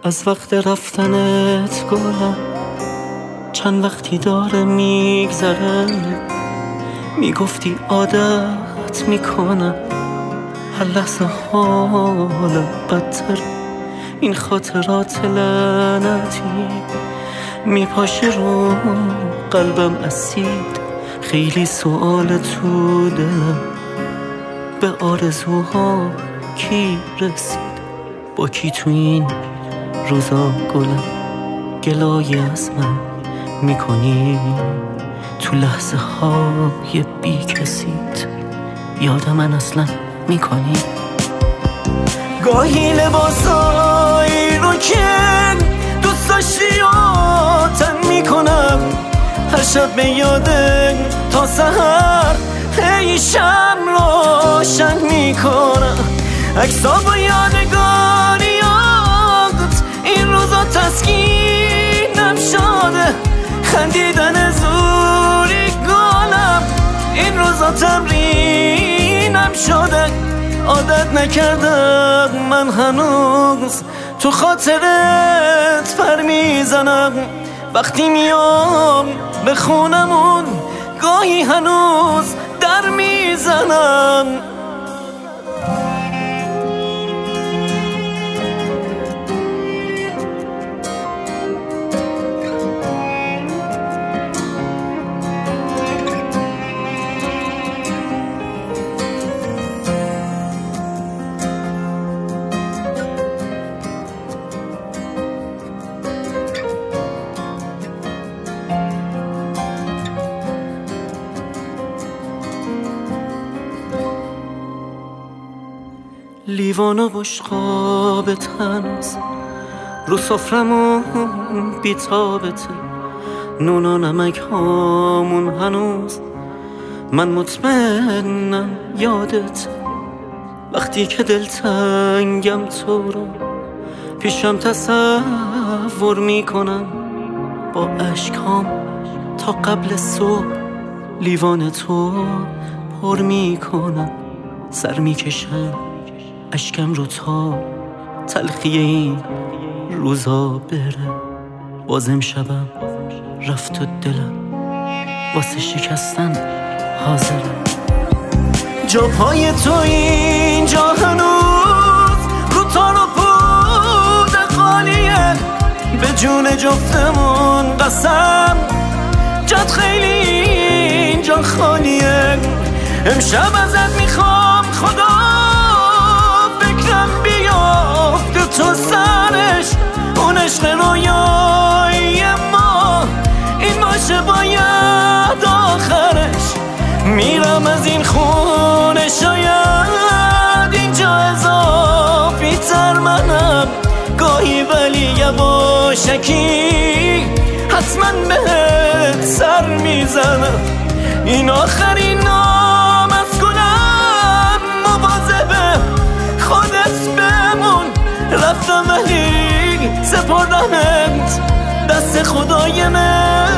از وقت رفتنت گلم چند وقتی داره میگذره، میگفتی عادت میکنم هر لحظه حالم بدتر. این خاطرات لعنتی میپاشه رو قلبم اسید، خیلی سوال تو دلم به آرزوها کی رسید؟ با کی تو این روزا گلم گلای از من میکنی؟ تو لحظه های بی کسیت یاد من اصلا میکنی؟ گاهی لباسایی رو که دوست داشتی تن میکنم، هر شب به یاده تا سحر هی شم روشن میکنم. عکس‌ها با یادگاریات این روزا تسکینم شده، خندیدن زوری گلم این روزا تمرینم شده. عادت نکردم من هنوز تو خاطرت پر میزنم، وقتی میام به خونمون گاهی هنوز در میزنم. لیوان و بشقابت هنوز رو سفرمون بیتابته، نون و نمک هامون هنوز من مطمئنم یادت. وقتی که دلتنگم تو رو پیشم تصور میکنم، با اشکام تا قبل صبح لیوان تو پر میکنم. سر میکشم اشکم رو تا تلخی این روزا بره، بازم شبم رفت و دلم واسه شکستن حاضره. جا پای تو اینجا هنوز رو تار و پود خالیه، به جون جفتمون قسم جات خیلی اینجا خالیه. امشب ازت میخوام خدا فکرم بیافته تو سرش، اون عشق رویایی ما این باشه باید آخرش. میرم از این خونه شاید اینجا اضافی تر منم گاهی، ولی یواشکی حتما بهت سر میزنم. این آخرین نام از گلم، مواظب خودت بمون. رفتم ولی سپردمت دست خدای من.